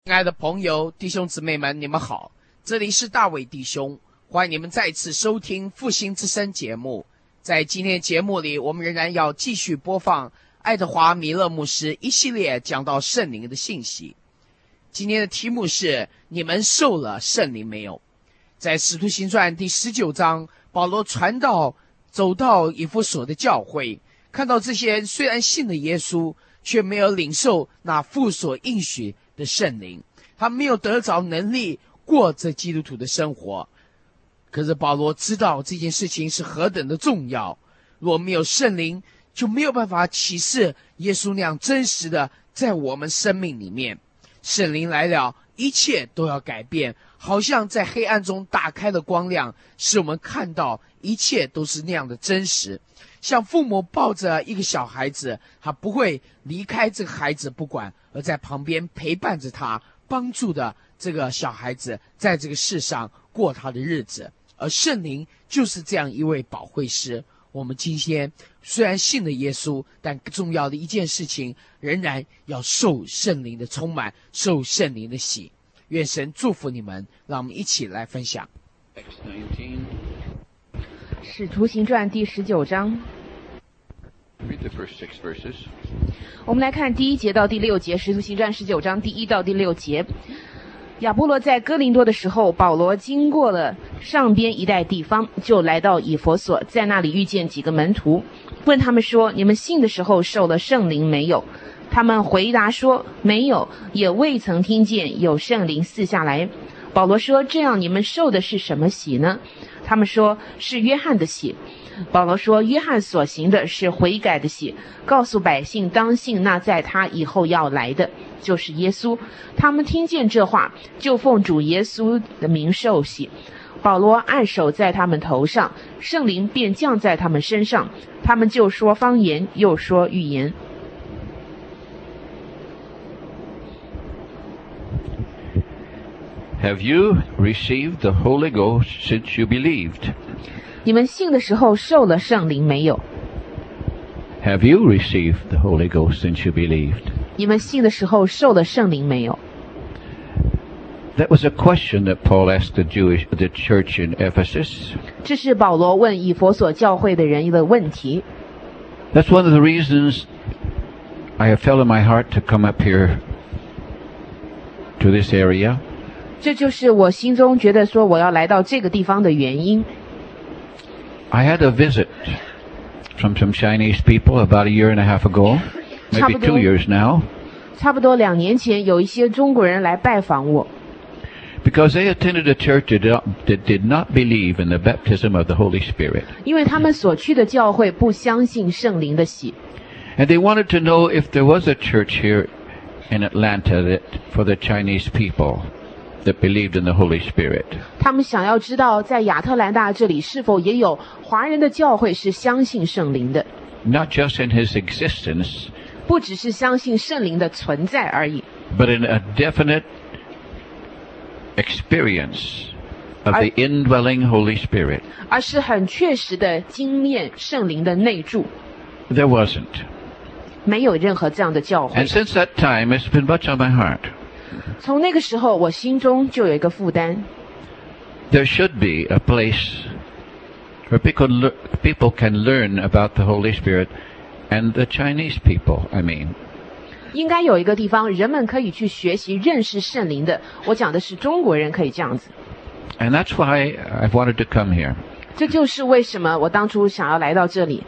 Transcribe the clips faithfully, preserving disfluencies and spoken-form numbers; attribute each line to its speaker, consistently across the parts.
Speaker 1: 亲爱的朋友、弟兄姊妹们，你们好，这里是大卫弟兄，欢迎你们再次收听复兴之声节目。在今天节目里，我们仍然要继续播放爱德华米勒牧师一系列讲到圣灵的信息。今天的题目是你们受了圣灵没有？在使徒行传第十九章，保罗传道走到以弗所的教会，看到这些人虽然信了耶稣，却没有领受那父所应许的圣灵，他没有得着能力过这基督徒的生活。可是保罗知道这件事情是何等的重要，若没有圣灵，就没有办法启示耶稣那样真实的在我们生命里面。圣灵来了，一切都要改变，好像在黑暗中打开了光亮，使我们看到一切都是那样的真实。像父母抱着一个小孩子，他不会离开这个孩子不管，而在旁边陪伴着他，帮助的这个小孩子在这个世上过他的日子。而圣灵就是这样一位保惠师。我们今天虽然信了耶稣，但更重要的一件事情仍然要受圣灵的充满，受圣灵的洗。愿神祝福你们，让我们一起来分享
Speaker 2: 使徒行传第十九章。我们来看第一节到第六节，使徒行传十九章第一到第六节。亚波罗在哥林多的时候，保罗经过了上边一带地方，就来到以弗所，在那里遇见几个门徒，问他们说：你们信的时候受了圣灵没有？他们回答说：没有，也未曾听见有圣灵赐下来。保罗说：这样你们受的是什么洗呢？他们说：是约翰的洗。保罗说：约翰所行的是悔改的洗，告诉百姓当信那在他以后要来的，就是耶稣。他们听见这话，就奉主耶稣的名受洗。保罗按手在他们头上，圣灵便降在他们身上，他们就说方言，又说预言。
Speaker 3: Have you received the Holy Ghost since you believed?
Speaker 2: 你们信的时候受了圣灵没有？
Speaker 3: Have you received the Holy Ghost since you believed?
Speaker 2: 你们信的时候受了圣灵没有？
Speaker 3: That was a question that Paul asked the Jewish, the church in Ephesus.
Speaker 2: 这是保罗问以弗所教会的人的问题。
Speaker 3: That's one of the reasons I have felt in my heart to come up here to this area.
Speaker 2: 这就是我心中觉得说我要来到这个地方的原因。
Speaker 3: I had a visit from some Chinese people about a year and a half ago, maybe two years now.
Speaker 2: 差不多两年前，有一些中国人来拜访我。
Speaker 3: Because they attended a church that did, not, that did not believe in the baptism of the Holy Spirit.
Speaker 2: 因为他们所去的教会不相信圣灵的洗。
Speaker 3: And they wanted to know if there was a church here in Atlanta that, for the Chinese people that believed in the Holy Spirit.
Speaker 2: 他们想要知道在亚特兰大这里是否也有华人的教会是相信圣灵的。
Speaker 3: Not just in his existence,
Speaker 2: 不只是相信圣灵的存在而已，
Speaker 3: but in a definite experience of the indwelling Holy Spirit.
Speaker 2: 而是很确实的经验圣灵的内住。
Speaker 3: There wasn't.
Speaker 2: 没有任何这样的教会。
Speaker 3: And since that time, it's been much on my heart.
Speaker 2: 从那个时候，我心中就有一个负担。
Speaker 3: There should be a place where people, le- people can learn about the Holy Spirit and the Chinese people, I mean.
Speaker 2: 应该有一个地方，人们可以去学习认识圣灵的。我讲的是中国人可以这样子。
Speaker 3: And that's why I've wanted to come here.
Speaker 2: 这就是为什么我当初想要来到这里。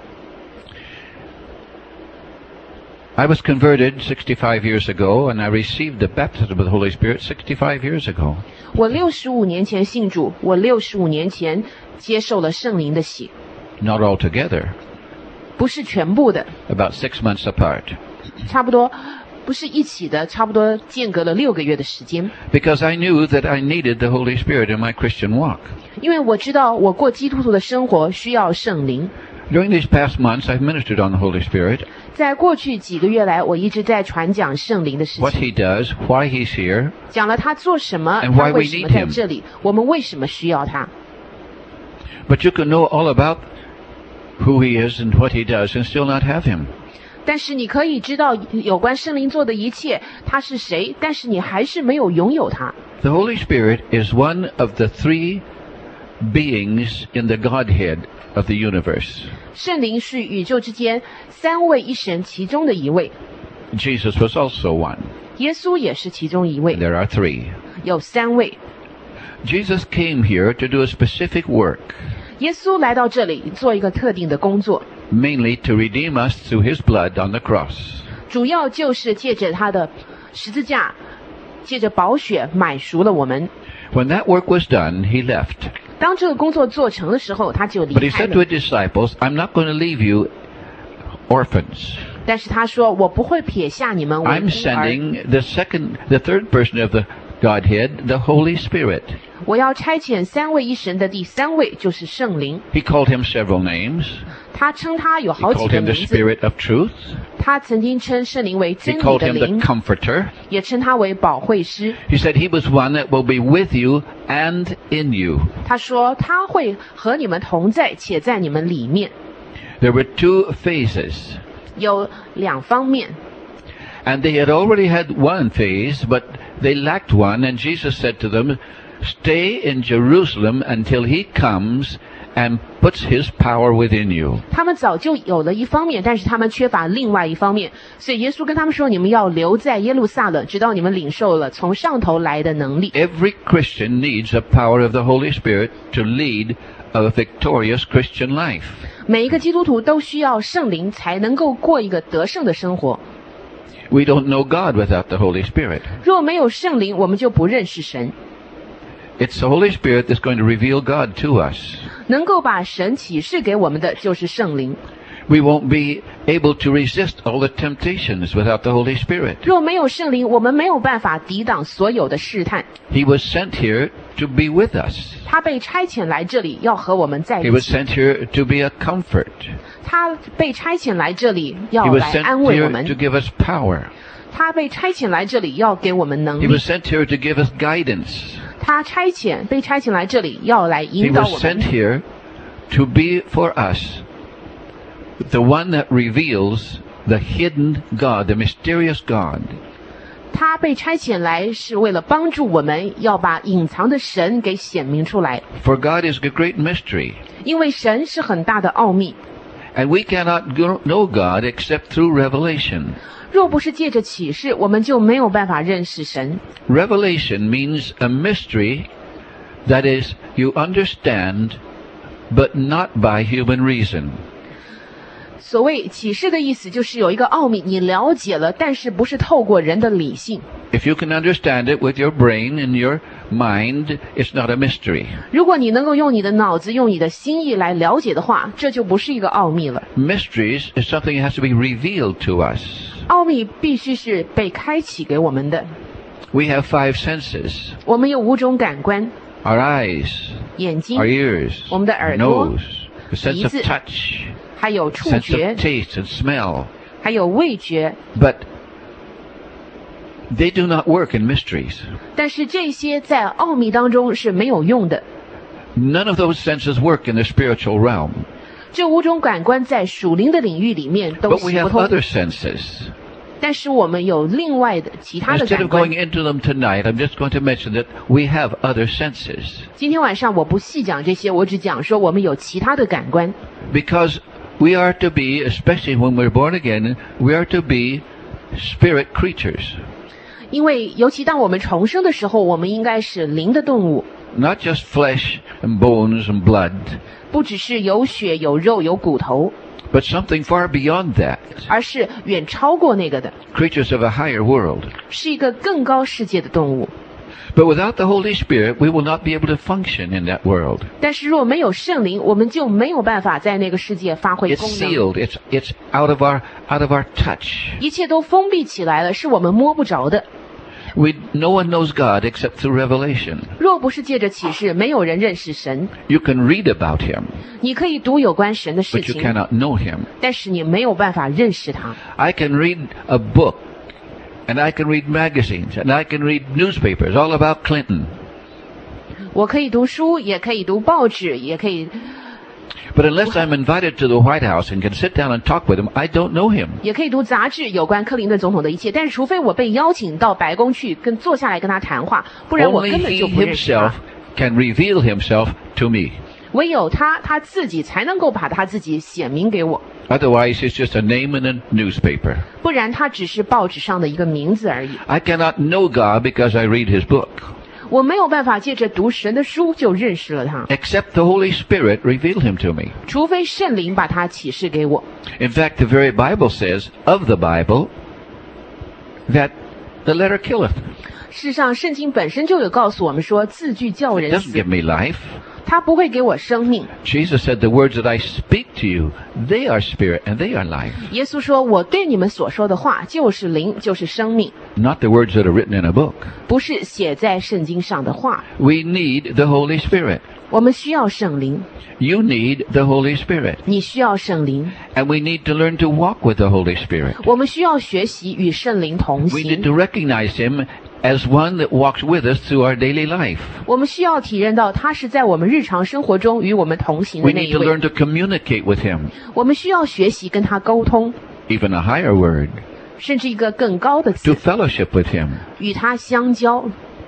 Speaker 3: I was converted sixty-five years ago, and I received the baptism of the Holy Spirit sixty-five years ago.
Speaker 2: 我六十五年前信主，我六十五年前接受了圣灵的洗。
Speaker 3: Not altogether.
Speaker 2: 不是全部的。
Speaker 3: About six months apart.
Speaker 2: 差不多，不是一起的，差不多间隔了六个月的时间。
Speaker 3: Because I knew that I needed the Holy Spirit in my Christian walk.
Speaker 2: 因为我知道我过基督徒的生活需要圣灵。
Speaker 3: During these past months, I've ministered on the Holy Spirit.
Speaker 2: 在过去几个月来，我一直在传讲圣灵的事
Speaker 3: What
Speaker 2: 情，
Speaker 3: He does, why He's here,
Speaker 2: 讲了他做什么，
Speaker 3: And
Speaker 2: 他
Speaker 3: why we
Speaker 2: 为什么
Speaker 3: need
Speaker 2: 在
Speaker 3: him.
Speaker 2: 这里，我们为什么需要他。
Speaker 3: but you can know all about who He is and what He does and still not have Him.
Speaker 2: 但是你可以知道有关圣灵做的一切，他是谁，但是你还是没有拥有他。
Speaker 3: The Holy Spirit is one of the three beings in the Godhead of the universe.
Speaker 2: 圣灵是宇宙之间三位一神其中的一位，
Speaker 3: Jesus was also one.
Speaker 2: 耶稣也是其中一位，
Speaker 3: There are three.
Speaker 2: 有三位。
Speaker 3: Jesus came here to do a specific work,
Speaker 2: 耶稣来到这里做一个特定的工作，
Speaker 3: mainly to redeem us through his blood on the cross.
Speaker 2: 主要就是借着他的十字架，借着宝血买赎了我们。
Speaker 3: When that work was done, he left.
Speaker 2: 当这个工作做成的时候，他就
Speaker 3: But
Speaker 2: 离
Speaker 3: he
Speaker 2: 开
Speaker 3: said to
Speaker 2: 了。
Speaker 3: his disciples, I'm not going to leave you orphans.
Speaker 2: 但是他说：“我不会撇下你们为
Speaker 3: I'm
Speaker 2: 孤儿，
Speaker 3: sending the second, the third person of the Godhead, the Holy Spirit.
Speaker 2: 我要差遣三位一神的第三位，就是圣灵。
Speaker 3: He called him several names.
Speaker 2: 他称他有
Speaker 3: He
Speaker 2: 好几
Speaker 3: called
Speaker 2: 个
Speaker 3: him the
Speaker 2: 名字。
Speaker 3: Spirit of truth.
Speaker 2: 他曾经称圣灵为
Speaker 3: He
Speaker 2: 真理
Speaker 3: called
Speaker 2: 的
Speaker 3: him the
Speaker 2: 灵，
Speaker 3: Comforter.
Speaker 2: 也称他为保惠师。
Speaker 3: He said he was one that will be with you and in you.
Speaker 2: 他说他会和你们同在，且在你们里面。
Speaker 3: There were two phases.
Speaker 2: 有两方面，
Speaker 3: And they had already had one phase, but they lacked one. And Jesus said to them, stay in Jerusalem until he comes and puts his power within you.
Speaker 2: 他们早就有了一方面，但是他们缺乏另外一方面，所以耶稣跟他们说：“你们要留在耶路撒冷，直到你们领受了从上头来的能力。”
Speaker 3: Every Christian needs the power of the Holy Spirit to lead a victorious Christian life.
Speaker 2: 每一个基督徒都需要圣灵，才能够过一个得胜的生活。
Speaker 3: We don't know God without the Holy Spirit.
Speaker 2: 若没有圣灵，我们就不认识神。
Speaker 3: It's the Holy Spirit that's going to reveal God to us.
Speaker 2: 能够把神启示给我们的就是圣灵。
Speaker 3: We won't be able to resist all the temptations without the Holy Spirit.
Speaker 2: 若没有圣灵，我们没有办法抵挡所有的试探。
Speaker 3: He was sent here to be with us.
Speaker 2: 他被差遣来这里，要和我们在
Speaker 3: He
Speaker 2: 一
Speaker 3: was
Speaker 2: 起。
Speaker 3: sent here to be a comfort.
Speaker 2: 他被差遣来这里，要
Speaker 3: He was
Speaker 2: 来
Speaker 3: sent
Speaker 2: 安慰我
Speaker 3: here
Speaker 2: 们
Speaker 3: to。give us power.
Speaker 2: 他被差遣来这里，要给我们能
Speaker 3: He
Speaker 2: 力。
Speaker 3: was sent here to give us guidance.
Speaker 2: 他差遣被差遣来这里，要来
Speaker 3: He
Speaker 2: 引导
Speaker 3: was
Speaker 2: 我
Speaker 3: sent
Speaker 2: 们。
Speaker 3: here to be for us the one that reveals the hidden God, the mysterious God.
Speaker 2: 他被差遣来是为了帮助我们，要把隐藏的神给显明出来。
Speaker 3: For God is a great mystery.
Speaker 2: 因为神是很大的奥秘，
Speaker 3: And we cannot go- know God except through revelation.
Speaker 2: 若不是借着启示，我们就没有办法认识神。
Speaker 3: Revelation means a mystery that is, you understand, but not by human reason.
Speaker 2: 所谓启示的意思，就是有一个奥秘，你了解了，但是不是透过人的理性。
Speaker 3: If you can understand it with your brain and your mind, it's not a mystery.
Speaker 2: 如果你能够用你的脑子、用你的心意来了解的话，这就不是一个奥秘了。
Speaker 3: Mysteries is something that has to be revealed to us.
Speaker 2: 奥秘必须是被开启给我们的。
Speaker 3: We have five senses.
Speaker 2: 我们有五种感官：
Speaker 3: Our eyes,
Speaker 2: 眼睛
Speaker 3: our、ears,
Speaker 2: 我们的
Speaker 3: our
Speaker 2: 耳朵、
Speaker 3: nose, the sense of
Speaker 2: 鼻子、
Speaker 3: touch,
Speaker 2: 还有触
Speaker 3: sense
Speaker 2: 觉
Speaker 3: of、taste and smell.
Speaker 2: 还有味觉。
Speaker 3: But they do not work in mysteries.
Speaker 2: 但是这些在奥秘当中是没有用的。
Speaker 3: None of those senses work in the spiritual realm.
Speaker 2: 这五种感官在属灵的领域里面都
Speaker 3: But we
Speaker 2: 行不
Speaker 3: have
Speaker 2: 通，
Speaker 3: other senses.
Speaker 2: 但是我们有另外的其他的
Speaker 3: Instead
Speaker 2: 感
Speaker 3: of
Speaker 2: 官
Speaker 3: going。into them tonight, I'm just going to mention that we have other senses.
Speaker 2: 今天晚上我不细讲这些，我只讲说我们有其他的感官。
Speaker 3: Because we are to be, especially when we're born again, we are to be spirit creatures.
Speaker 2: 因为尤其当我们重生的时候，我们应该是灵的动物，
Speaker 3: Not just flesh and bones and blood,
Speaker 2: 不只是有血有肉有骨头，
Speaker 3: but something far beyond that.
Speaker 2: 而是远超过那个的，
Speaker 3: Creatures of a higher world.
Speaker 2: 是一个更高世界的动物。
Speaker 3: But without the Holy Spirit, we will not be able to function in that world.
Speaker 2: 但是若没有圣灵，我们就没有办法在那个世界发挥
Speaker 3: It's
Speaker 2: 功能。
Speaker 3: sealed. It's, it's out of our, out of our touch.
Speaker 2: 一切都封闭起来了，是我们摸不着的。
Speaker 3: We, no one knows God except through revelation.
Speaker 2: 若不是借着启示，没有人认识神。
Speaker 3: You can read about Him,
Speaker 2: 你可以读有关神的事
Speaker 3: but you
Speaker 2: 情，
Speaker 3: cannot know Him.
Speaker 2: 但是你没有办法认识他。
Speaker 3: I can read a book, and I can read magazines, and I can read newspapers all about Clinton.
Speaker 2: 我可以读书，也可以读报纸，也可以
Speaker 3: But unless I'm invited to the White House and can sit down and talk with him, I don't know him.
Speaker 2: 也可以读杂志有关克林顿总统的一切，但是除非我被邀请到白宫去跟坐下来跟他谈话，不然我
Speaker 3: Only
Speaker 2: 根本
Speaker 3: he
Speaker 2: 就不认识他
Speaker 3: himself。can reveal himself to me.
Speaker 2: 唯有他他自己才能够把他自己显明给我，
Speaker 3: Otherwise, it's just a name in a newspaper.
Speaker 2: 不然他只是报纸上的一个名字而已。
Speaker 3: I cannot know God because I read his book,
Speaker 2: 我没有办法借着读神的书就认识了他，
Speaker 3: except the Holy Spirit reveal him to me.
Speaker 2: 除非圣灵把他启示给我。
Speaker 3: In fact, the very Bible says of the Bible that the letter killeth.
Speaker 2: 事实上，圣经本身就有告诉我们说，字句叫
Speaker 3: It
Speaker 2: 人
Speaker 3: doesn't
Speaker 2: 死，
Speaker 3: give me life.
Speaker 2: 他不会给我生命。
Speaker 3: Jesus said, the words that I speak to you, they are spirit and they are life.
Speaker 2: 耶稣说：“我对你们所说的话，就是灵，就是生命，
Speaker 3: Not the words that are written in a book.
Speaker 2: 不是写在圣经上的话。
Speaker 3: We need the Holy Spirit.
Speaker 2: 我们需要圣灵，
Speaker 3: You need the Holy Spirit.
Speaker 2: 你需要圣灵，
Speaker 3: And we need to learn to walk with the Holy Spirit.
Speaker 2: 我们需要学习与圣灵同
Speaker 3: We need
Speaker 2: 行。
Speaker 3: to recognize him as one that walks with us through our daily life.
Speaker 2: 我们需要体认到他是在我们日常生活中与我们同行的
Speaker 3: We
Speaker 2: 那
Speaker 3: need
Speaker 2: 一
Speaker 3: to
Speaker 2: 位。
Speaker 3: learn to communicate with him.
Speaker 2: 我们需要学习跟他沟通，
Speaker 3: Even a higher word.
Speaker 2: 甚至一个更高的
Speaker 3: To
Speaker 2: 词，
Speaker 3: fellowship with him.
Speaker 2: 与他相交。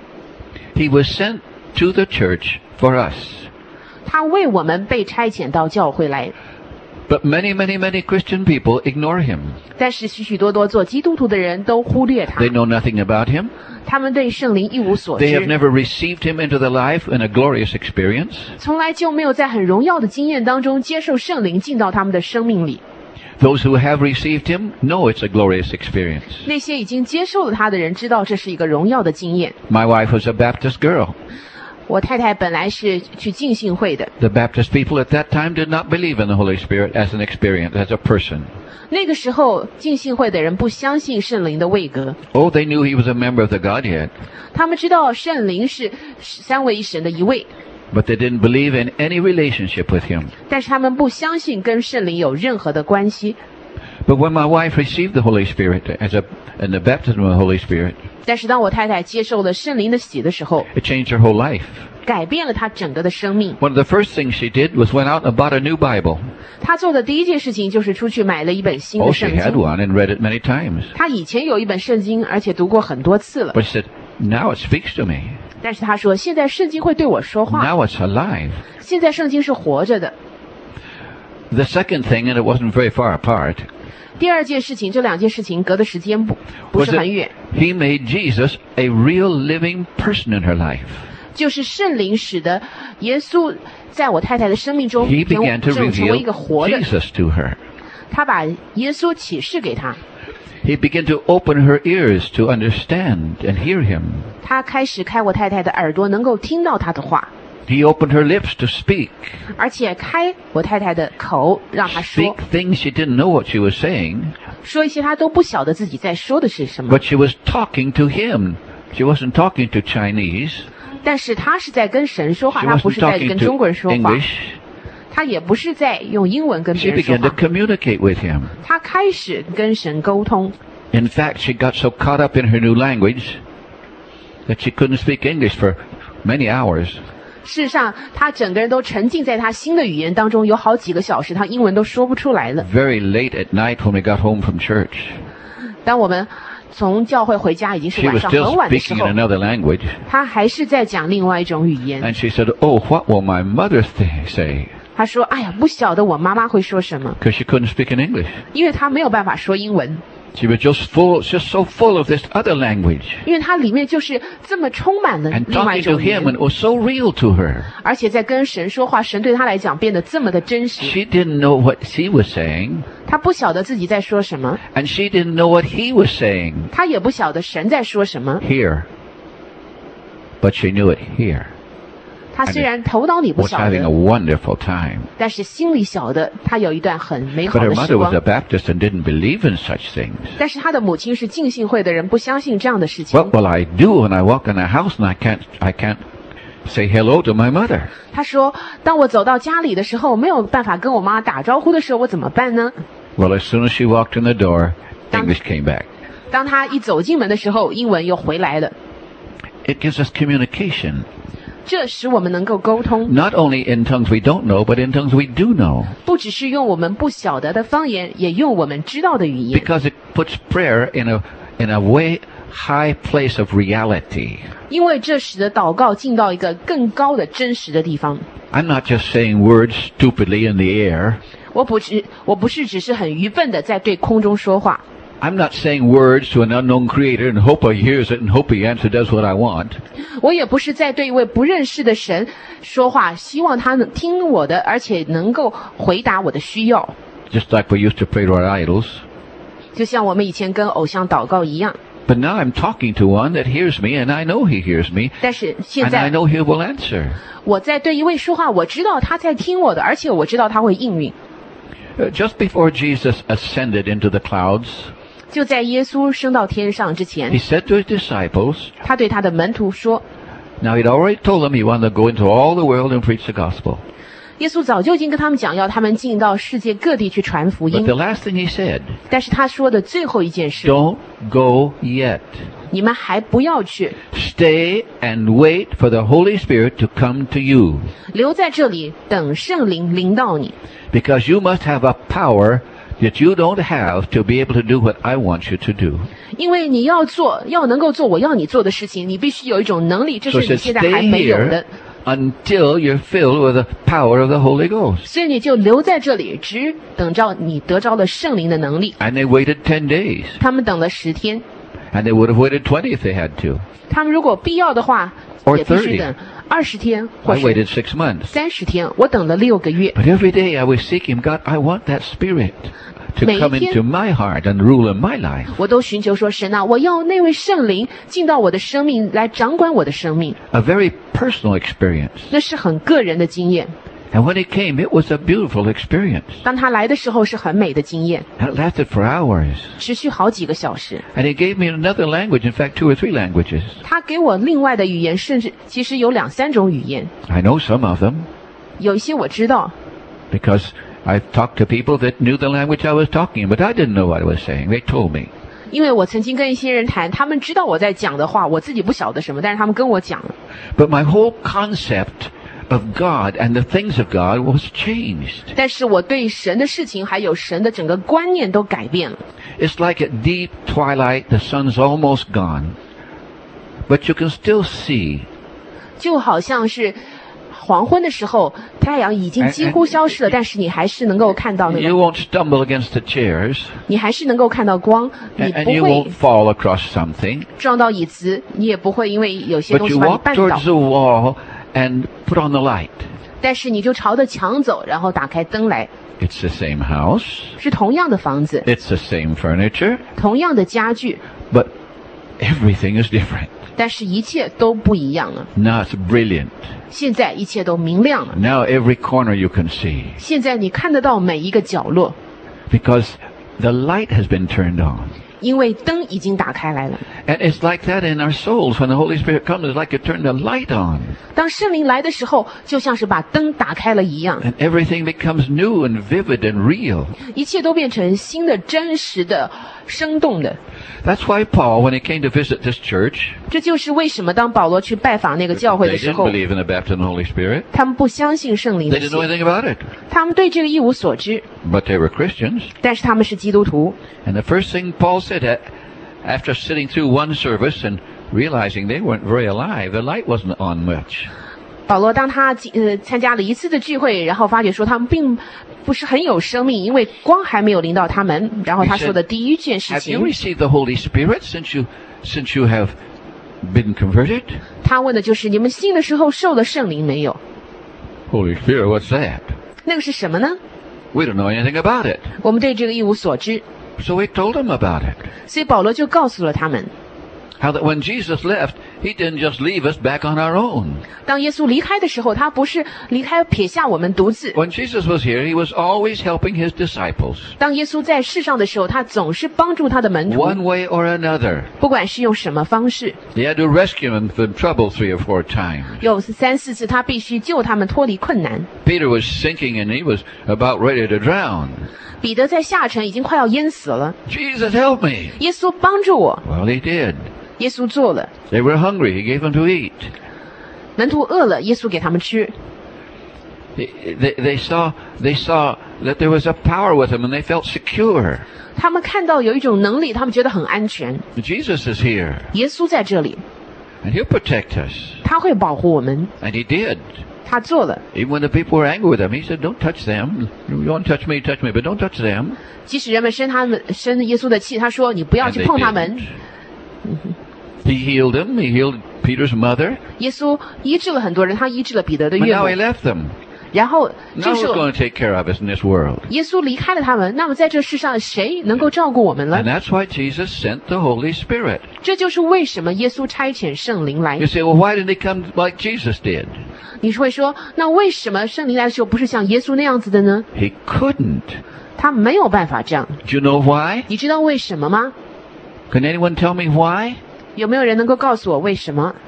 Speaker 3: He was sent to the church for us.
Speaker 2: 他为我们被差遣到教会来，
Speaker 3: But many, many, many Christian people ignore him.
Speaker 2: 但是许许多多做基督徒的人都忽略他
Speaker 3: They，know nothing about him.
Speaker 2: 他们对圣灵一无所
Speaker 3: They have
Speaker 2: 知，
Speaker 3: never received him into their life in a glorious experience.
Speaker 2: 从来就没有在很荣耀的经验当中接受圣灵进到他们的生命里。
Speaker 3: Those who have received him know it's a glorious experience.
Speaker 2: 那些已经接受了他的人知道这是一个荣耀的经验。
Speaker 3: My wife was a Baptist girl.
Speaker 2: 我太太本来是去浸信会的，
Speaker 3: The Baptist people at that time did not believe in the Holy Spirit as an experience, as a person.
Speaker 2: 那个时候浸信会的人不相信圣灵的位格，
Speaker 3: Oh, they knew he was a member of the Godhead,
Speaker 2: 他们知道圣灵是三位一神的一位，
Speaker 3: but they didn't believe in any relationship with him.
Speaker 2: 但是他们不相信跟圣灵有任何的关系。
Speaker 3: But when my wife received the Holy Spirit as a, in the baptism of the Holy Spirit,
Speaker 2: 但是当我太太接受了圣灵的洗的时候，
Speaker 3: it changed her whole life.
Speaker 2: 改变了她整个的生命。
Speaker 3: One of the first things she did was went out and bought a new Bible.
Speaker 2: 她做的第一件事情就是出去买了一本新
Speaker 3: Oh,
Speaker 2: 的
Speaker 3: she
Speaker 2: 圣
Speaker 3: had
Speaker 2: 经。
Speaker 3: one and read it many times.
Speaker 2: 她以前有一本圣经，而且读过很多次了。
Speaker 3: But she said, now it speaks to me.
Speaker 2: 但是她说，现在圣经会对我说话，
Speaker 3: Now it's alive.
Speaker 2: 现在圣经是活着的。
Speaker 3: The second thing, and it wasn't very far apart,
Speaker 2: 第二件事情，这两件事情隔的时间不不
Speaker 3: was
Speaker 2: 是很
Speaker 3: that
Speaker 2: 远，
Speaker 3: he made Jesus a real living person in her life.
Speaker 2: 就是圣灵使得耶稣在我太太的生命中
Speaker 3: He
Speaker 2: 成
Speaker 3: began to
Speaker 2: 成成为一
Speaker 3: reveal
Speaker 2: 个活的，
Speaker 3: Jesus to her.
Speaker 2: 他把耶稣启示给她，
Speaker 3: He began to open her ears to understand and hear him.
Speaker 2: 他开始开我太太的耳朵，能够听到他的话，
Speaker 3: He opened her lips to speak.
Speaker 2: 而且开我太太的口，让她说
Speaker 3: Speak things she didn't know what she was saying,
Speaker 2: 说一些她都不晓得自己在说的是什么，
Speaker 3: but she was talking to him. She wasn't talking to Chinese.
Speaker 2: 但是她是在跟神说话，
Speaker 3: She
Speaker 2: 她不
Speaker 3: wasn't
Speaker 2: 是在
Speaker 3: talking
Speaker 2: 跟中国人
Speaker 3: to
Speaker 2: 说话，
Speaker 3: English.
Speaker 2: 她也不是在用英文跟
Speaker 3: She
Speaker 2: 别人说
Speaker 3: began to
Speaker 2: 话，
Speaker 3: communicate with him.
Speaker 2: 她开始跟神沟通。
Speaker 3: In fact, she got so caught up in her new language that she couldn't speak English for many hours.
Speaker 2: 事实上，她整个人都沉浸在她新的语言当中，有好几个小时，她英文都说不出来了。
Speaker 3: Very late at night when we got home from church,
Speaker 2: 当我们从教会回家已经是
Speaker 3: she
Speaker 2: 晚
Speaker 3: was
Speaker 2: 上
Speaker 3: still
Speaker 2: 很晚的时
Speaker 3: speaking
Speaker 2: 候
Speaker 3: in，another language.
Speaker 2: 她还是在讲另外一种语言。
Speaker 3: And she said, oh, what will my mother th- say?
Speaker 2: 她说：“哎呀，不晓得我妈妈会说什么，
Speaker 3: Because she couldn't speak in English.
Speaker 2: 因为她没有办法说英文，
Speaker 3: She was just full, just so full of this other language.
Speaker 2: 因为她里面就是这么充满了
Speaker 3: And
Speaker 2: 另外一
Speaker 3: talking to
Speaker 2: 种语
Speaker 3: him, and
Speaker 2: 言，
Speaker 3: it was so real to her.
Speaker 2: 而且在跟神说话，神对她来讲变得这么的真实。
Speaker 3: She didn't know what she was saying,
Speaker 2: 她不晓得自己在说什么，
Speaker 3: and she didn't know what he was saying
Speaker 2: 她也不晓得神在说什么。
Speaker 3: here. But she knew it here.
Speaker 2: 她虽然头脑里不
Speaker 3: Was
Speaker 2: 晓
Speaker 3: having a
Speaker 2: 得，
Speaker 3: wonderful time.
Speaker 2: 但是心里晓得，她有一段很美
Speaker 3: But
Speaker 2: 好
Speaker 3: her
Speaker 2: 的时
Speaker 3: mother was
Speaker 2: 光
Speaker 3: a。Baptist and didn't believe in such things.
Speaker 2: 但是她的母亲是浸信会的人，不相信这样的事情
Speaker 3: What。will I do when I walk in a house and I can't, I can't say hello to my mother?
Speaker 2: 她说：“当我走到家里的时候，没有办法跟我妈打招呼的时候，我怎么办呢？”
Speaker 3: Well, as soon as she walked in the door,
Speaker 2: Thank-
Speaker 3: English came back.
Speaker 2: 当她一走进门的时候，英文又回来了。
Speaker 3: It gives us communication.
Speaker 2: 这使我们能够沟通。
Speaker 3: Not only in tongues we don't know, but in tongues we do know.
Speaker 2: 不只是用我们不晓得的方言，也用我们知道的语言。
Speaker 3: Because it puts prayer in a, in a way high place of reality.
Speaker 2: 因为这使得祷告进到一个更高的真实的地方。
Speaker 3: I'm not just saying words stupidly in the air.
Speaker 2: 我不只我不是只是很愚笨的在对空中说话。
Speaker 3: I'm not saying words to an unknown creator and hope he hears it and hope he answer does what I want.
Speaker 2: 我也不是在对一位不认识的神说话，希望他能听我的，而且能够回答我的需要。
Speaker 3: Just like we used to pray to our idols.
Speaker 2: 就像我们以前跟偶像祷告一样。
Speaker 3: But now I'm talking to one that hears me and I know he hears me.
Speaker 2: 但是现
Speaker 3: And I
Speaker 2: 在
Speaker 3: know he will answer.
Speaker 2: 我在对一位说话，我知道他在听我的，而且我知道他会应允。
Speaker 3: Uh, Just before Jesus ascended into the clouds,
Speaker 2: 就在耶稣升到天上之
Speaker 3: he
Speaker 2: 前，
Speaker 3: said to his disciples,
Speaker 2: 他对他的门徒说，
Speaker 3: now he'd already told them he wanted to go into all the world and preach the gospel.
Speaker 2: 耶稣早就已经跟他们讲，要他们进到世界各地去传福
Speaker 3: But
Speaker 2: 音
Speaker 3: the。last thing he said,
Speaker 2: 但是他说的最后一件事，
Speaker 3: don't go yet.
Speaker 2: 你们还不要去，
Speaker 3: Stay and wait for the Holy Spirit to come to you.
Speaker 2: 留在这里等圣灵临到你，
Speaker 3: Because you must have a power that you don't have to be able to do what I want you to do.
Speaker 2: 因为你要做，要能够做我要你做的事情，你必须有一种能力，这
Speaker 3: So
Speaker 2: 是
Speaker 3: he
Speaker 2: 你
Speaker 3: said,
Speaker 2: 现在还
Speaker 3: stay
Speaker 2: 没有
Speaker 3: here
Speaker 2: 的。
Speaker 3: until you're filled with the power of the Holy Ghost.
Speaker 2: 所以你就留在这里，只等着你得着了圣灵的能力。
Speaker 3: And they waited ten days.
Speaker 2: 他们等了十天，
Speaker 3: And they would have waited twenty if they had to.
Speaker 2: 他们如果必要的话，
Speaker 3: Or
Speaker 2: 也必须
Speaker 3: thirty.
Speaker 2: 等二十天或
Speaker 3: I
Speaker 2: 是
Speaker 3: waited six months.
Speaker 2: 三十天。我等了六个月，
Speaker 3: But every day I was seeking God, I want that Spirit to
Speaker 2: 每一
Speaker 3: come
Speaker 2: 天
Speaker 3: into my heart and rule in my life.
Speaker 2: 我都寻求说：神啊，我要那位圣灵进到我的生命来掌管我的生命。
Speaker 3: A very personal experience.
Speaker 2: 那是很个人的经验。
Speaker 3: And when he came, it was a beautiful experience.
Speaker 2: 当他来的时候是很美的经验，
Speaker 3: And it lasted for hours.
Speaker 2: 持续好几个小时。
Speaker 3: And he gave me another language, in fact, two or three languages.
Speaker 2: 他给我另外的语言，甚至其实有两三种语言，
Speaker 3: I know some of them
Speaker 2: 有一些我知道，
Speaker 3: because I've talked to people that knew the language I was talking, but I didn't know what I was saying. They told me.
Speaker 2: 因为我曾经跟一些人谈，他们知道我在讲的话，我自己不晓得什么，但是他们跟我讲了。
Speaker 3: But my whole concept of God and the things of God was changed.
Speaker 2: 但是我对神的事情还有神的整个观念都改变了。
Speaker 3: It's like at deep twilight, the sun's almost gone, but you can still see.
Speaker 2: 就好像是黄昏的时候，太阳已经几乎消失了，但是你还是能够看到那
Speaker 3: You
Speaker 2: 个，
Speaker 3: won't stumble against the chairs,
Speaker 2: 你还是能够看到光，你
Speaker 3: and, and
Speaker 2: 不
Speaker 3: you
Speaker 2: 会
Speaker 3: won't fall across something,
Speaker 2: 撞到椅子，你也不会因为有些
Speaker 3: but
Speaker 2: 东西
Speaker 3: you
Speaker 2: 把你
Speaker 3: walk
Speaker 2: 绊倒
Speaker 3: towards，the wall and put on the light.
Speaker 2: 但是你就朝着墙走，然后打开灯来，
Speaker 3: It's the same house,
Speaker 2: 是同样的房子，
Speaker 3: it's the same furniture,
Speaker 2: 同样的家具，
Speaker 3: but everything is different.
Speaker 2: 但是一切都不一样了。
Speaker 3: Now it's brilliant.
Speaker 2: 现在一切都明亮了，
Speaker 3: Now every corner you can see,
Speaker 2: 现在你看得到每一个角落，
Speaker 3: because the light has been turned on.
Speaker 2: 因为灯已经打开来了。
Speaker 3: And it's like that in our souls. When the Holy Spirit comes, it's like you turn the light on.
Speaker 2: 当圣灵来的时候，就像是把灯打开了一样，
Speaker 3: And everything becomes new and vivid and real.
Speaker 2: 一切都变成新的、真实的、生动的。
Speaker 3: That's why Paul, when he came to visit this church,
Speaker 2: 这就是为什么当保罗去拜访那个教会
Speaker 3: they
Speaker 2: 的时
Speaker 3: didn't
Speaker 2: 候，
Speaker 3: believe in the baptism of the Holy Spirit.
Speaker 2: 他们不相信圣灵
Speaker 3: They
Speaker 2: 的
Speaker 3: didn't know
Speaker 2: 血，
Speaker 3: anything about it.
Speaker 2: 他们对这个一无所知，
Speaker 3: But they were Christians.
Speaker 2: 但是他们是基督徒。
Speaker 3: And the first thing Paul said, uh, after sitting through one service and realizing they weren't very alive, the light wasn't on much.
Speaker 2: 保罗当他呃参加了一次的聚会，然后发觉说他们并不是很有生命，因为光还没有临到他们。然后他说的第一件事
Speaker 3: Have you
Speaker 2: 情，
Speaker 3: received the Holy Spirit since you, since you have been converted?
Speaker 2: 他问的就是你们信的时候受了圣灵没有？
Speaker 3: Holy Spirit, what's that?
Speaker 2: 那个是什么呢？
Speaker 3: We don't know anything about it.
Speaker 2: 我们对这个一无所知，
Speaker 3: So we told them about it.
Speaker 2: 所以保罗就告诉了他们。
Speaker 3: How that when Jesus left, he didn't just leave us back on our own.
Speaker 2: 当耶稣离开的时候，他不是离开撇下我们独自。
Speaker 3: When Jesus was here, he was always helping his disciples,
Speaker 2: 当耶稣在世上的时候，他总是帮助他的门徒，
Speaker 3: one way or another.
Speaker 2: 不管是用什么方式。
Speaker 3: He had to rescue them from trouble three or four times.
Speaker 2: 有三四次，他必须救他们脱离困难。
Speaker 3: Peter was sinking and he was about ready to drown.
Speaker 2: 彼得在下沉，已经快要淹死了。
Speaker 3: Jesus, help me.
Speaker 2: 耶稣帮助我，
Speaker 3: Well, he did.
Speaker 2: 耶稣做了。
Speaker 3: They were hungry. He gave them to eat.
Speaker 2: 门徒饿了，耶稣给他们吃。
Speaker 3: They, they, they saw they saw that there was a power with them, and they felt secure.
Speaker 2: 他们看到有一种能力，他们觉得很安全。
Speaker 3: Jesus is here,
Speaker 2: 耶稣在这里，
Speaker 3: and He'll protect us.
Speaker 2: 他会保护我们。
Speaker 3: And He did.
Speaker 2: 他做了。
Speaker 3: Even when the people were angry with Him, He said, "Don't touch them. You want to touch me, touch me, but don't touch them."
Speaker 2: 即使人们生他们生耶稣的气，他说：“你不要
Speaker 3: And
Speaker 2: 去
Speaker 3: they
Speaker 2: 碰他们。
Speaker 3: didn't. He healed them. He healed Peter's mother. ”
Speaker 2: 耶稣医治了很多人，他医治了彼得的
Speaker 3: But
Speaker 2: 岳
Speaker 3: now He
Speaker 2: 母。
Speaker 3: left them.
Speaker 2: 然后
Speaker 3: Now
Speaker 2: 这
Speaker 3: who's
Speaker 2: 时候
Speaker 3: going to take care of us in this world?
Speaker 2: 耶稣离开了他们，那么在这世上谁能够照顾我们
Speaker 3: And
Speaker 2: 呢？
Speaker 3: that's why Jesus sent the Holy Spirit.
Speaker 2: 这就是为什么耶稣差遣圣灵来
Speaker 3: You。say, well, why didn't He come like Jesus did?
Speaker 2: 你会说，那为什么圣灵来的时候不是像耶稣那样子的呢？
Speaker 3: He couldn't.
Speaker 2: 他没有办法这样。
Speaker 3: Do you know why?
Speaker 2: 你知道为什么吗？
Speaker 3: Can anyone tell me why?
Speaker 2: 有没有人能够告诉我为什么？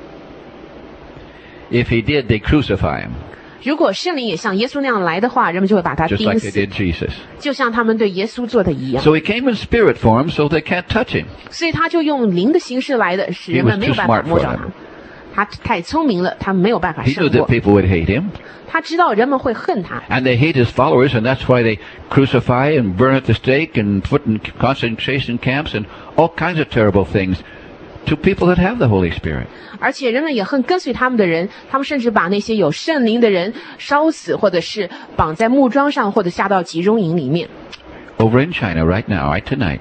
Speaker 3: If He did, they crucify Him,
Speaker 2: 如果圣灵也像耶稣那样来的话，人们就会把他
Speaker 3: just
Speaker 2: 钉
Speaker 3: like they
Speaker 2: 死，
Speaker 3: did Jesus.
Speaker 2: 就像他们对耶稣做的一样。
Speaker 3: So He came in spirit form, so they can't touch Him.
Speaker 2: 所以他就用灵的形式来的，使
Speaker 3: He
Speaker 2: 人
Speaker 3: was
Speaker 2: 们没有
Speaker 3: too
Speaker 2: 办法
Speaker 3: smart
Speaker 2: 摸
Speaker 3: for
Speaker 2: 着
Speaker 3: them.
Speaker 2: 他。他太聪明了，他没有办法
Speaker 3: He
Speaker 2: 胜
Speaker 3: knew that
Speaker 2: 过。
Speaker 3: people would hate Him,
Speaker 2: 他知道人们会恨他，
Speaker 3: and they hate His followers, and that's why they crucify and burn at the stake and put in concentration camps and all kinds of terrible things to people that have the Holy Spirit.
Speaker 2: 而且人们也恨跟随他们的人，他们甚至把那些有圣灵的人烧死，或者是绑在木桩上，或者下到集中营里面。
Speaker 3: Over in China right now, right tonight,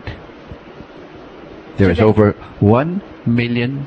Speaker 3: there is
Speaker 2: Today.
Speaker 3: over one million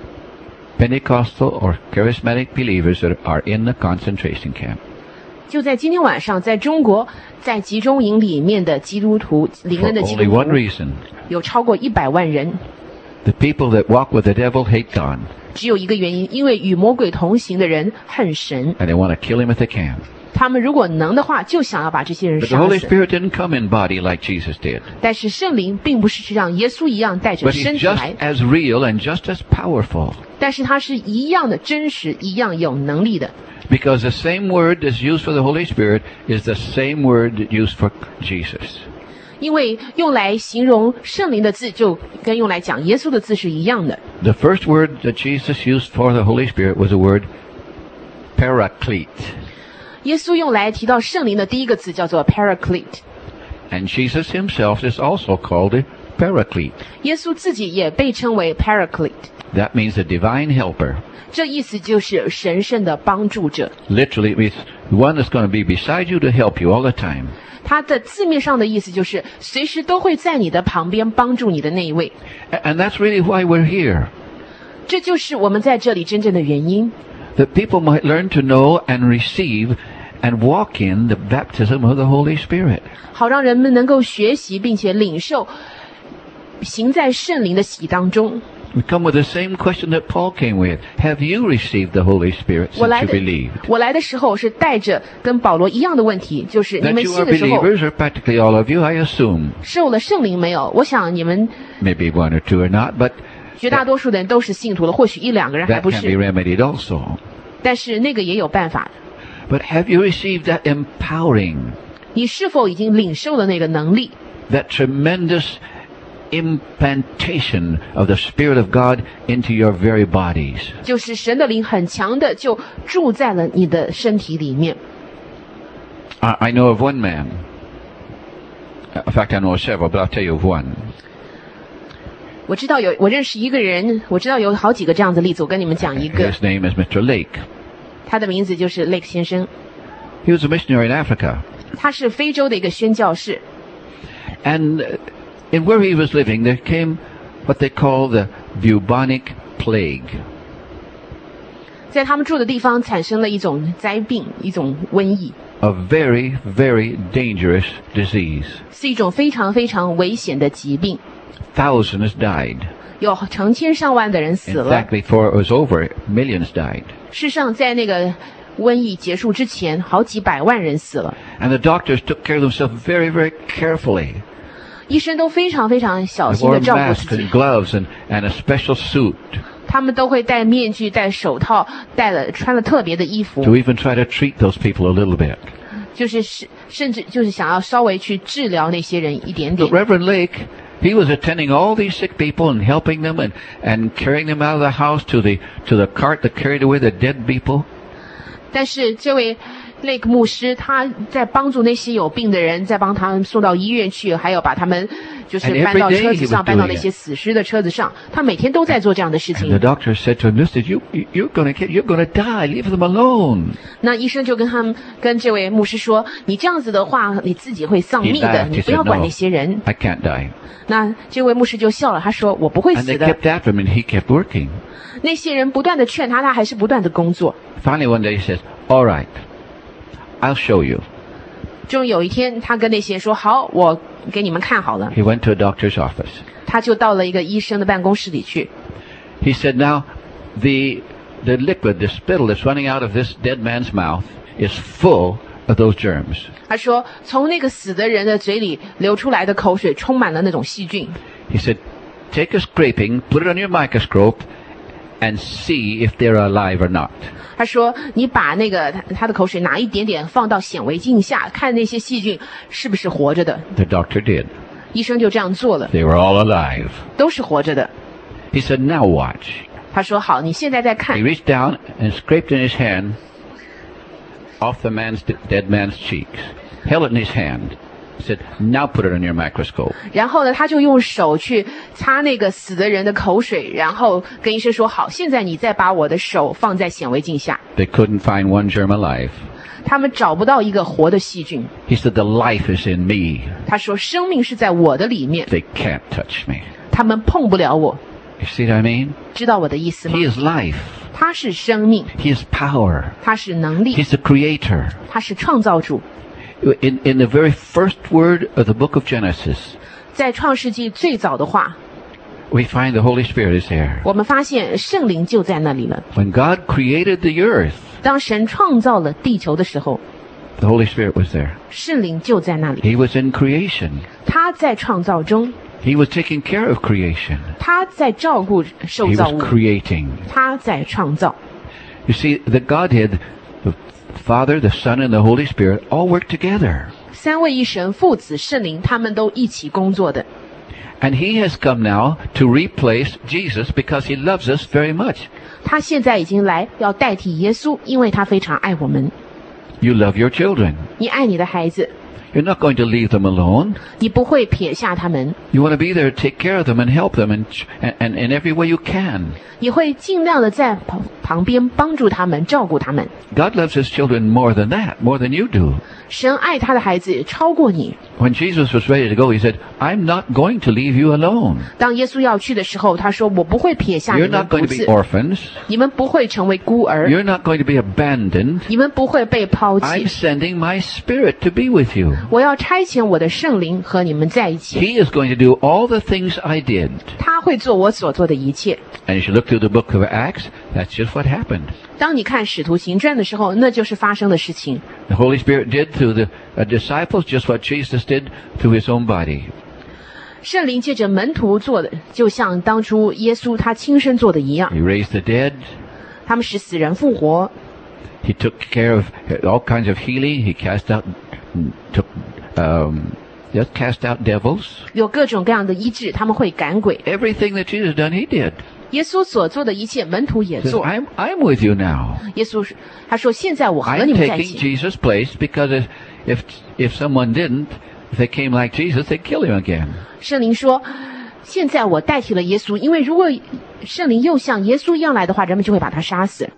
Speaker 3: Pentecostal or charismatic believers that are in the concentration camp.
Speaker 2: 就在今天晚上，在中国，在集中营里面的基督徒，灵
Speaker 3: For
Speaker 2: 恩的基督
Speaker 3: only
Speaker 2: 徒
Speaker 3: one reason.
Speaker 2: 有超过一百万人，
Speaker 3: The people that walk with the devil hate God,
Speaker 2: 只有一个原因，因为与魔鬼同行的人恨神，
Speaker 3: and they want to kill him if they can.
Speaker 2: 他们如果能的话，就想要把这些人
Speaker 3: But the
Speaker 2: 杀
Speaker 3: Holy
Speaker 2: 死。
Speaker 3: Spirit didn't come in body like Jesus did.
Speaker 2: 但是圣灵并不是像耶稣一样带着
Speaker 3: But
Speaker 2: 身
Speaker 3: He's
Speaker 2: 体
Speaker 3: just
Speaker 2: 来，
Speaker 3: as real and just as powerful.
Speaker 2: 但是他是一样的真实，一样有能力的。
Speaker 3: Because the same word that's used for the Holy Spirit is the same word used for Jesus.
Speaker 2: 因为用来形容圣灵的字，就跟用来讲耶稣的字是一样的。
Speaker 3: The first word that Jesus used for the Holy Spirit was the word paraclete.
Speaker 2: 耶稣用来提到圣灵的第一个字叫做 Paraclete，
Speaker 3: And Jesus himself is also called a paraclete.
Speaker 2: 耶稣自己也被称为 Paraclete，
Speaker 3: That means a divine helper.
Speaker 2: 这意思就是神圣的帮助者。
Speaker 3: Literally, it means one that's going to be beside you to help you all the time.
Speaker 2: 它的字面上的意思就是随时都会在你的旁边帮助你的那一位。
Speaker 3: A- And that's really why we're here.
Speaker 2: 这就是我们在这里真正的原因，
Speaker 3: That people might learn to know and receive and walk in the baptism of the Holy Spirit.
Speaker 2: 好让人们能够学习并且领受，行在圣灵的喜当中。
Speaker 3: We come with the same question that Paul came with. Have you received the Holy Spirit
Speaker 2: 我
Speaker 3: since
Speaker 2: 来
Speaker 3: you
Speaker 2: 的
Speaker 3: believed?
Speaker 2: 我来的时候是带着跟保罗一样的问题，就是你
Speaker 3: That
Speaker 2: 们
Speaker 3: you
Speaker 2: 信
Speaker 3: are
Speaker 2: 的时候
Speaker 3: believers, or practically all of you, I assume.
Speaker 2: 受了圣灵没有？我想你们
Speaker 3: Maybe one or two are not, but
Speaker 2: 绝大多数的人都是信徒了，或许一两个人还
Speaker 3: that
Speaker 2: 不
Speaker 3: can be
Speaker 2: 是，
Speaker 3: remedied also.
Speaker 2: 但是那个也有办法的。
Speaker 3: But have you received that empowering,
Speaker 2: 你是否已经领受了那个能力？
Speaker 3: that tremendous implantation of the Spirit of God into your very bodies?
Speaker 2: 就是神的灵很强的就住在了你的身体里面。
Speaker 3: I, I know of one man. In fact, I know of several, but I'll tell you of one.
Speaker 2: 我知道有，我认识一个人，我知道有好几个这样的例子，我跟你们讲一个，
Speaker 3: His name is Mister Lake.
Speaker 2: 他的名字就是 Lake 先生，
Speaker 3: He was a missionary in Africa.
Speaker 2: 他是非洲的一个宣教士。
Speaker 3: And uh, in where he was living, there came what they call the bubonic plague.
Speaker 2: 在他们住的地方产生了一种灾病，一种瘟疫，
Speaker 3: A very, very dangerous disease.
Speaker 2: 是一种非常非常危险的疾病，
Speaker 3: Thousands died.
Speaker 2: 有成千上万的人死
Speaker 3: In
Speaker 2: 了。
Speaker 3: fact, before it was over, millions died.
Speaker 2: 事实上，在那个瘟疫结束之前，好几百万人死了。
Speaker 3: And the doctors took care of themselves very, very carefully.
Speaker 2: 医生都非常非常小
Speaker 3: They
Speaker 2: 心的
Speaker 3: wore
Speaker 2: 照顾
Speaker 3: masks
Speaker 2: 自己
Speaker 3: and，gloves and, and a special suit
Speaker 2: 他们都会戴面具、戴手套、戴了穿了特别的衣服，
Speaker 3: to even try to treat those people a little bit.
Speaker 2: 就是是甚至就是想要稍微去治疗那些人一点
Speaker 3: But
Speaker 2: 点。
Speaker 3: Reverend Lake He was attending all these sick people and helping them and, and carrying them out of the house to the to the cart that carried away the dead people.
Speaker 2: 但是这位Lake 牧师他在帮助那些有病的人，在帮他们送到医院去，还有把他们就是搬到车子上，搬到那些死尸的车子上。他每天都在做这样的事情。
Speaker 3: And the doctor said to him, "Listen, you you're going to you're going to die. Leave them alone."
Speaker 2: 那医生就跟他们跟这位牧师说：“你这样子的话，你自己会丧命的，你不要管那些人。”
Speaker 3: I can't die.
Speaker 2: 那这位牧师就笑了，他说：“我不会
Speaker 3: And
Speaker 2: 死
Speaker 3: they
Speaker 2: 的。”
Speaker 3: kept after him, and he kept working.
Speaker 2: 那些人不断的劝他，他还是不断的工作。
Speaker 3: Finally, one day he says, "All right, I'll show you."
Speaker 2: 终于有一天，他跟那些人说：“好，我给你们看好了。”
Speaker 3: He went to a doctor's office.
Speaker 2: 他就到了一个医生的办公室里去。
Speaker 3: He said, "Now, the the liquid, the spittle that's running out of this dead man's mouth is full of those germs."
Speaker 2: 他说，从那个死的人的嘴里流出来的口水充满了那种细菌。
Speaker 3: He said, "Take a scraping, put it on your microscope, and see if they're alive or not."
Speaker 2: 他说，你把那个他他的口水拿一点点放到显微镜下，看那些细菌是不是活着的。
Speaker 3: The doctor did.
Speaker 2: 医生就这样做了，
Speaker 3: They were all alive.
Speaker 2: 都是活着的。
Speaker 3: He said, "Now watch."
Speaker 2: 他说，好，你现在再
Speaker 3: He
Speaker 2: 看。
Speaker 3: reached down and scraped in his hand off the man's dead man's cheeks, held it in his hand, said, "Now put it on your microscope."
Speaker 2: 然后呢，他就用手去擦那个死的人的口水，然后跟医生说，好，现在你再把我的手放在显微镜下。
Speaker 3: They couldn't find one germ alive.
Speaker 2: 他们找不到一个活的细菌。
Speaker 3: He said, "The life is in me.
Speaker 2: 他说，生命是在我的里面，
Speaker 3: They can't touch me."
Speaker 2: 他们碰不了我。
Speaker 3: You see what I mean?
Speaker 2: 知道我的意思吗？
Speaker 3: He is life.
Speaker 2: 他是生命，
Speaker 3: He is power.
Speaker 2: 他是能力，
Speaker 3: He's the creator.
Speaker 2: 他是创造主。
Speaker 3: In, in the very first word of the book of Genesis,
Speaker 2: 在创世纪最早的话，
Speaker 3: we find the Holy Spirit is there.
Speaker 2: 我们发现圣灵就在那里了。
Speaker 3: When God created the earth,
Speaker 2: 当神创造了地球的时候，
Speaker 3: the Holy Spirit was there.
Speaker 2: 圣灵就在那里。
Speaker 3: He was in creation.
Speaker 2: 他在创造中，
Speaker 3: He was taking care of creation.
Speaker 2: 他在照顾受
Speaker 3: He
Speaker 2: 造
Speaker 3: was
Speaker 2: 物，
Speaker 3: creating.
Speaker 2: 他在创造。
Speaker 3: You see, the Godhead, the Father, the Son, and the Holy Spirit all work together.
Speaker 2: 三位一神，父子圣灵，他们都一起工作的。
Speaker 3: And He has come now to replace Jesus because He loves us very much.
Speaker 2: 他现在已经来要代替耶稣，因为他非常爱我们。
Speaker 3: You love your children.
Speaker 2: 你爱你的孩子，
Speaker 3: You're not going to leave them alone.
Speaker 2: 你不会撇下他们，
Speaker 3: You want to be there to take care of them and help them in, and in every way you can.
Speaker 2: 你会尽量的在旁旁边帮助他们，照顾他们。
Speaker 3: God loves His children more than that, more than you do.
Speaker 2: 神爱他的孩子超过你。
Speaker 3: When Jesus was ready to go, He said, "I'm not going to leave you alone.
Speaker 2: 当耶稣要去的时候，他说：“我不会撇下你
Speaker 3: You're
Speaker 2: 们
Speaker 3: not
Speaker 2: 独
Speaker 3: going to be
Speaker 2: 自，
Speaker 3: orphans.
Speaker 2: 你们不会成为孤儿，
Speaker 3: You're not going to be abandoned.
Speaker 2: 你们不会被抛
Speaker 3: I'm
Speaker 2: 弃。
Speaker 3: sending my Spirit to be with you.
Speaker 2: 我要差遣我的圣灵和你们在一起，
Speaker 3: He is going to do all the things I did."
Speaker 2: 他会做我所做的一切。
Speaker 3: And as you look through the book of Acts, that's just what happened.
Speaker 2: 当你看《使徒行传》的时候，那就是发生的事情。
Speaker 3: The Holy Spirit did through the uh, disciples just what Jesus did through His own body.
Speaker 2: 圣灵借着门徒做的，就像当初耶稣他亲身做的一样，
Speaker 3: He raised the dead.
Speaker 2: 他们使死人复活，
Speaker 3: He took care of all kinds of healing. He cast out, took, um, just cast out devils.
Speaker 2: 有各种各样的医治，他们会赶鬼。
Speaker 3: Everything that Jesus done, He did.
Speaker 2: 耶稣所做的一切，门徒也
Speaker 3: He says,
Speaker 2: 做。
Speaker 3: I'm, I'm with you now.
Speaker 2: 耶稣是他说：“现在我和
Speaker 3: I'm
Speaker 2: 你们在一
Speaker 3: taking
Speaker 2: 起。”
Speaker 3: Jesus' place because if, if, if someone didn't, if they came like Jesus, they'd kill him again.
Speaker 2: 圣灵说：“现在我代替了耶稣，因为如果圣灵又像耶稣一样来的话，人们就会把他杀死。”